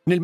Nel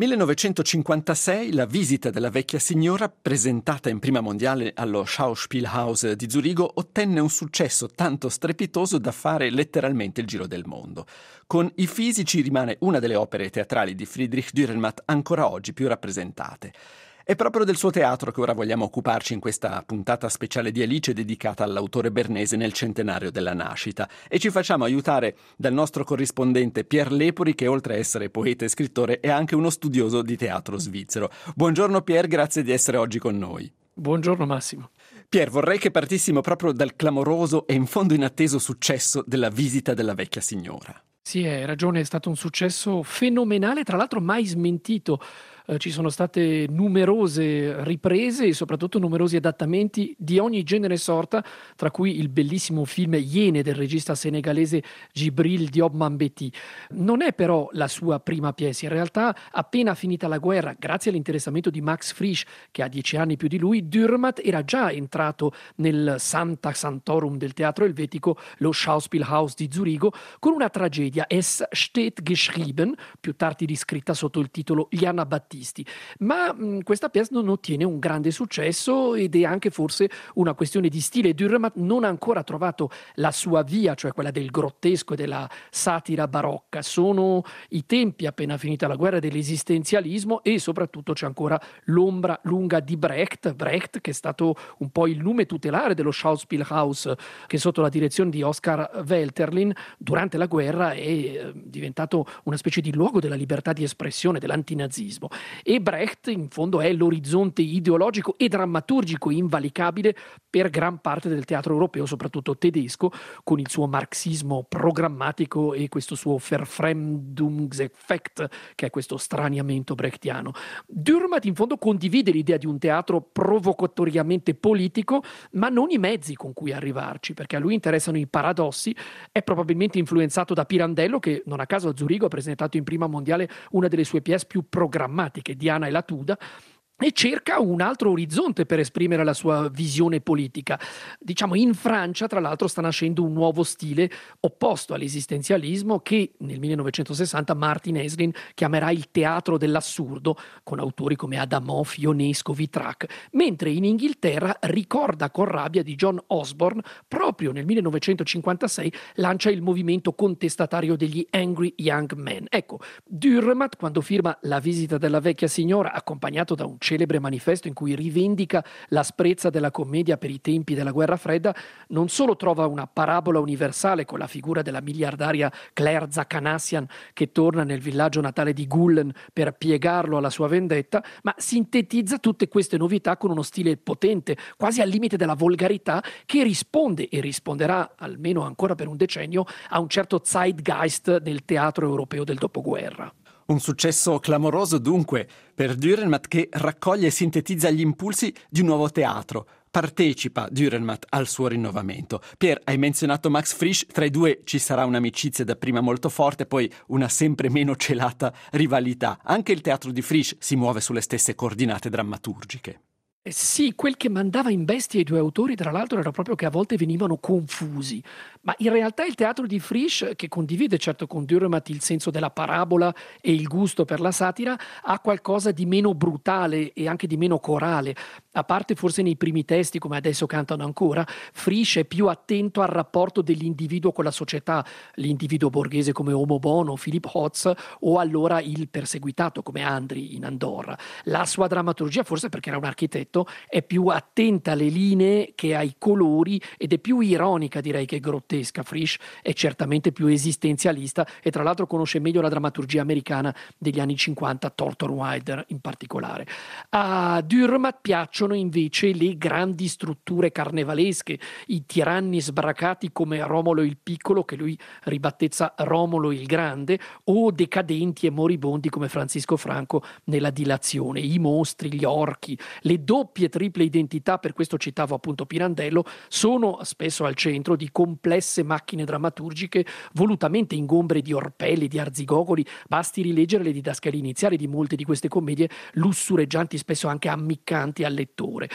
1956 la visita della vecchia signora, presentata in prima mondiale allo Schauspielhaus di Zurigo, ottenne un successo tanto strepitoso da fare letteralmente il giro del mondo. Con I Fisici rimane una delle opere teatrali di Friedrich Dürrenmatt ancora oggi più rappresentate. È proprio del suo teatro che ora vogliamo occuparci in questa puntata speciale di Alice dedicata all'autore bernese nel centenario della nascita, e ci facciamo aiutare dal nostro corrispondente Pier Lepori, che oltre a essere poeta e scrittore è anche uno studioso di teatro svizzero. Buongiorno Pier, grazie di essere oggi con noi. Buongiorno Massimo. Pier, vorrei che partissimo proprio dal clamoroso e in fondo inatteso successo della visita della vecchia signora. Sì, hai ragione, è stato un successo fenomenale, tra l'altro mai smentito. Ci sono state numerose riprese e soprattutto numerosi adattamenti di ogni genere e sorta, tra cui il bellissimo film Iene del regista senegalese Djibril Diop Mambéty. Non è però la sua prima pièce, in realtà appena finita la guerra, grazie all'interessamento di Max Frisch, che ha 10 anni più di lui, Dürrenmatt era già entrato nel Sancta Sanctorum del teatro elvetico, lo Schauspielhaus di Zurigo, con una tragedia, Es steht geschrieben, più tardi riscritta sotto il titolo Gli Anabattisti. Ma questa pièce non ottiene un grande successo ed è anche forse una questione di stile. Dürrenmatt non ha ancora trovato la sua via, cioè quella del grottesco e della satira barocca. Sono i tempi, appena finita la guerra, dell'esistenzialismo, e soprattutto c'è ancora l'ombra lunga di Brecht, che è stato un po' il nume tutelare dello Schauspielhaus, che sotto la direzione di Oskar Welterlin durante la guerra è diventato una specie di luogo della libertà di espressione, dell'antinazismo. E Brecht in fondo è l'orizzonte ideologico e drammaturgico invalicabile per gran parte del teatro europeo, soprattutto tedesco, con il suo marxismo programmatico e questo suo Verfremdungseffekt, che è questo straniamento brechtiano. Dürrenmatt in fondo condivide l'idea di un teatro provocatoriamente politico, ma non i mezzi con cui arrivarci, perché a lui interessano i paradossi. È probabilmente influenzato da Pirandello, che non a caso a Zurigo ha presentato in prima mondiale una delle sue pièce più programmatiche, Diana e la Tuda, e cerca un altro orizzonte per esprimere la sua visione politica. Diciamo, in Francia, tra l'altro, sta nascendo un nuovo stile opposto all'esistenzialismo che nel 1960 Martin Heslin chiamerà il teatro dell'assurdo, con autori come Adamov, Ionesco, Vitrac, mentre in Inghilterra Ricorda con rabbia di John Osborne, proprio nel 1956 lancia il movimento contestatario degli Angry Young Men. Ecco, Dürrenmatt, quando firma La visita della vecchia signora, accompagnato da un celebre manifesto in cui rivendica l'asprezza della commedia per i tempi della guerra fredda, non solo trova una parabola universale con la figura della miliardaria Claire Zachanassian che torna nel villaggio natale di Gullen per piegarlo alla sua vendetta, ma sintetizza tutte queste novità con uno stile potente, quasi al limite della volgarità, che risponde e risponderà, almeno ancora per un decennio, a un certo zeitgeist del teatro europeo del dopoguerra. Un successo clamoroso dunque per Dürrenmatt, che raccoglie e sintetizza gli impulsi di un nuovo teatro. Partecipa Dürrenmatt al suo rinnovamento. Pier, hai menzionato Max Frisch, tra i due ci sarà un'amicizia dapprima molto forte, poi una sempre meno celata rivalità. Anche il teatro di Frisch si muove sulle stesse coordinate drammaturgiche. Sì, quel che mandava in bestia i due autori, tra l'altro, era proprio che a volte venivano confusi. Ma in realtà il teatro di Frisch, che condivide certo con Dürrenmatt il senso della parabola e il gusto per la satira, ha qualcosa di meno brutale e anche di meno corale. A parte forse nei primi testi, come Adesso cantano ancora, Frisch è più attento al rapporto dell'individuo con la società, l'individuo borghese come Homo Bono, Philipp Hotz, o allora il perseguitato come Andri in Andorra. La sua drammaturgia, forse perché era un architetto, è più attenta alle linee che ai colori ed è più ironica, direi, che grottesca. Frisch è certamente più esistenzialista e tra l'altro conosce meglio la drammaturgia americana degli anni 50, Thornton Wilder in particolare. A Dürrenmatt piacciono invece le grandi strutture carnevalesche, i tiranni sbracati come Romolo il Piccolo, che lui ribattezza Romolo il Grande, o decadenti e moribondi come Francisco Franco nella Dilazione, i mostri, gli orchi, le doppie e triple identità, per questo citavo appunto Pirandello, sono spesso al centro di complesse macchine drammaturgiche volutamente ingombre di orpelli, di arzigogoli. Basti rileggere le didascalie iniziali di molte di queste commedie lussureggianti, spesso anche ammiccanti al lettore.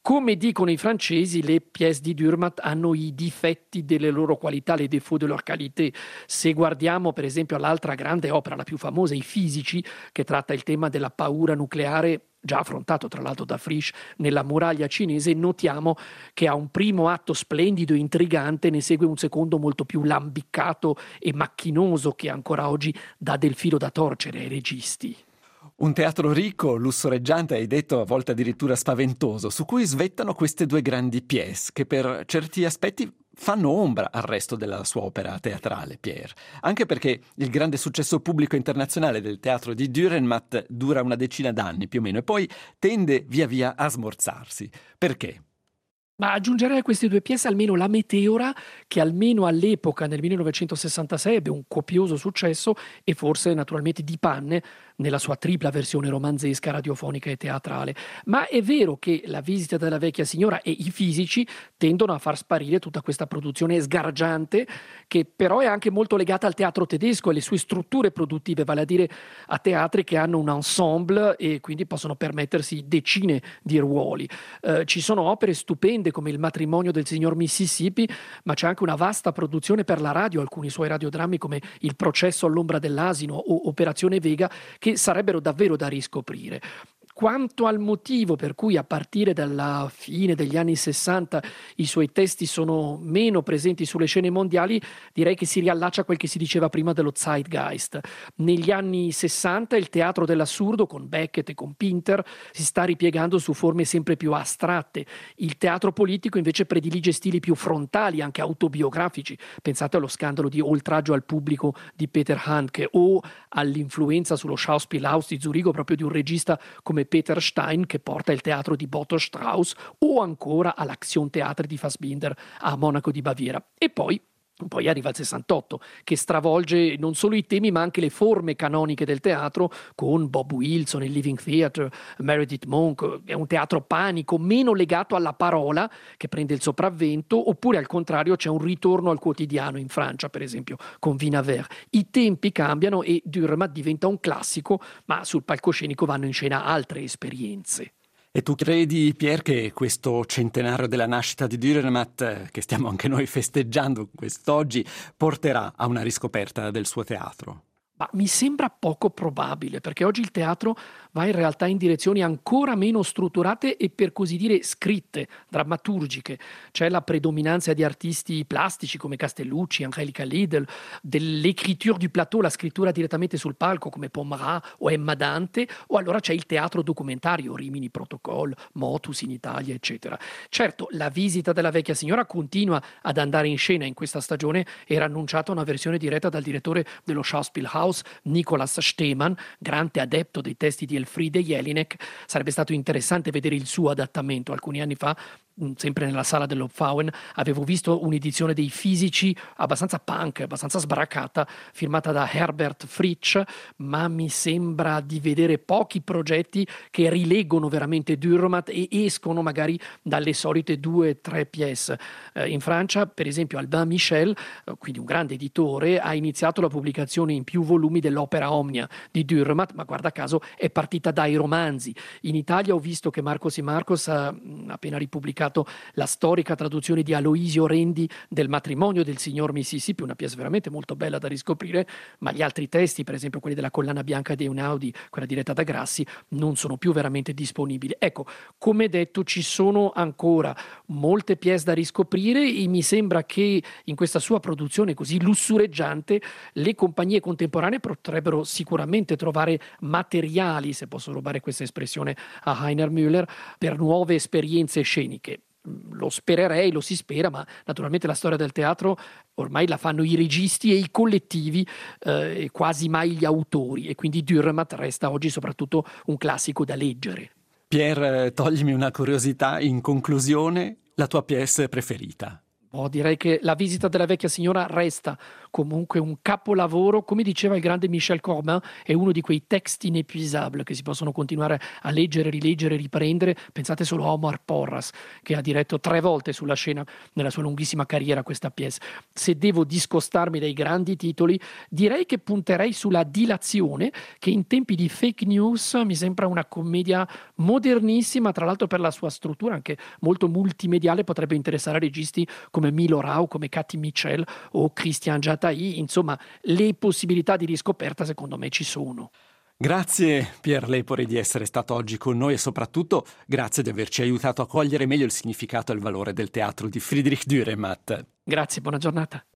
Come dicono i francesi, le pièces di Dürrenmatt hanno i difetti delle loro qualità, les défauts de leur qualité. Se guardiamo per esempio all'altra grande opera, la più famosa, I Fisici, che tratta il tema della paura nucleare, già affrontato tra l'altro da Frisch nella muraglia cinese, notiamo che ha un primo atto splendido e intrigante, ne segue un secondo molto più lambiccato e macchinoso che ancora oggi dà del filo da torcere ai registi. Un teatro ricco, lussureggiante, hai detto, a volte addirittura spaventoso, su cui svettano queste due grandi pièce che per certi aspetti fanno ombra al resto della sua opera teatrale, Pierre. Anche perché il grande successo pubblico internazionale del teatro di Dürrenmatt dura una decina d'anni più o meno e poi tende via via a smorzarsi. Perché? Ma aggiungerei a queste due pièce almeno La Meteora, che almeno all'epoca, nel 1966, ebbe un copioso successo, e forse naturalmente Di Panne, nella sua tripla versione romanzesca, radiofonica e teatrale. Ma è vero che La visita della vecchia signora e I Fisici tendono a far sparire tutta questa produzione sgargiante, che però è anche molto legata al teatro tedesco e alle sue strutture produttive, vale a dire a teatri che hanno un ensemble e quindi possono permettersi decine di ruoli. Ci sono opere stupende come Il matrimonio del signor Mississippi, ma c'è anche una vasta produzione per la radio, alcuni suoi radiodrammi come Il processo all'ombra dell'asino o Operazione Vega, che sarebbero davvero da riscoprire. Quanto al motivo per cui a partire dalla fine degli anni 60 i suoi testi sono meno presenti sulle scene mondiali, direi che si riallaccia a quel che si diceva prima dello Zeitgeist. Negli anni 60 il teatro dell'assurdo, con Beckett e con Pinter, si sta ripiegando su forme sempre più astratte. Il teatro politico invece predilige stili più frontali, anche autobiografici. Pensate allo scandalo di oltraggio al pubblico di Peter Handke o all'influenza sullo Schauspielhaus di Zurigo proprio di un regista come Peter Stein, che porta il teatro di Boto Strauss, o ancora all'Action Theater di Fassbinder a Monaco di Baviera. E poi arriva il 68, che stravolge non solo i temi ma anche le forme canoniche del teatro, con Bob Wilson, il Living Theatre, Meredith Monk. È un teatro panico, meno legato alla parola, che prende il sopravvento, oppure al contrario c'è un ritorno al quotidiano in Francia, per esempio, con Vinaver. I tempi cambiano e Dürrenmatt diventa un classico, ma sul palcoscenico vanno in scena altre esperienze. E tu credi, Pierre, che questo centenario della nascita di Dürrenmatt, che stiamo anche noi festeggiando quest'oggi, porterà a una riscoperta del suo teatro? Ma mi sembra poco probabile, perché oggi il teatro va in realtà in direzioni ancora meno strutturate e per così dire scritte, drammaturgiche. C'è la predominanza di artisti plastici come Castellucci, Angelica Lidl, dell'écriture du plateau, la scrittura direttamente sul palco come Pomarat o Emma Dante, o allora c'è il teatro documentario, Rimini Protocol, Motus in Italia, eccetera. Certo, La visita della vecchia signora continua ad andare in scena in questa stagione. Era annunciata una versione diretta dal direttore dello Schauspielhaus, Nicolas Stemann, grande adepto dei testi di Elfriede Jelinek. Sarebbe stato interessante vedere il suo adattamento. Alcuni anni fa, sempre nella sala dell'Opfauen, avevo visto un'edizione dei Fisici abbastanza punk, abbastanza sbracata, firmata da Herbert Fritsch, ma mi sembra di vedere pochi progetti che rileggono veramente Dürrenmatt e escono magari dalle solite 2-3 pièce. In Francia, per esempio, Albin Michel, quindi un grande editore, ha iniziato la pubblicazione in più volumi dell'opera Omnia di Dürrenmatt, ma guarda caso è partita dai romanzi. In Italia ho visto che Marcos y Marcos ha appena ripubblicato la storica traduzione di Aloisio Rendi del matrimonio del signor Mississippi, una pièce veramente molto bella da riscoprire, ma gli altri testi, per esempio quelli della Collana Bianca di Einaudi, quella diretta da Grassi, non sono più veramente disponibili. Ecco, come detto, ci sono ancora molte pièce da riscoprire e mi sembra che in questa sua produzione così lussureggiante le compagnie contemporanee potrebbero sicuramente trovare materiali, se posso rubare questa espressione a Heiner Müller, per nuove esperienze sceniche. Lo spererei, lo si spera, ma naturalmente la storia del teatro ormai la fanno i registi e i collettivi, e quasi mai gli autori, e quindi Dürrenmatt resta oggi soprattutto un classico da leggere. Pierre, toglimi una curiosità, in conclusione, la tua pièce preferita? Direi che La visita della vecchia signora resta comunque un capolavoro, come diceva il grande Michel Corbin, è uno di quei texti inépuisables che si possono continuare a leggere, rileggere, riprendere. Pensate solo a Omar Porras, che ha diretto 3 volte sulla scena nella sua lunghissima carriera questa pièce. Se devo discostarmi dai grandi titoli, direi che punterei sulla Dilazione, che in tempi di fake news mi sembra una commedia modernissima, tra l'altro per la sua struttura anche molto multimediale potrebbe interessare registi come Milo Rau, come Cathy Mitchell o Christian Jataï. Insomma, le possibilità di riscoperta secondo me ci sono. Grazie Pier Lepori di essere stato oggi con noi e soprattutto grazie di averci aiutato a cogliere meglio il significato e il valore del teatro di Friedrich Dürrenmatt. Grazie, buona giornata.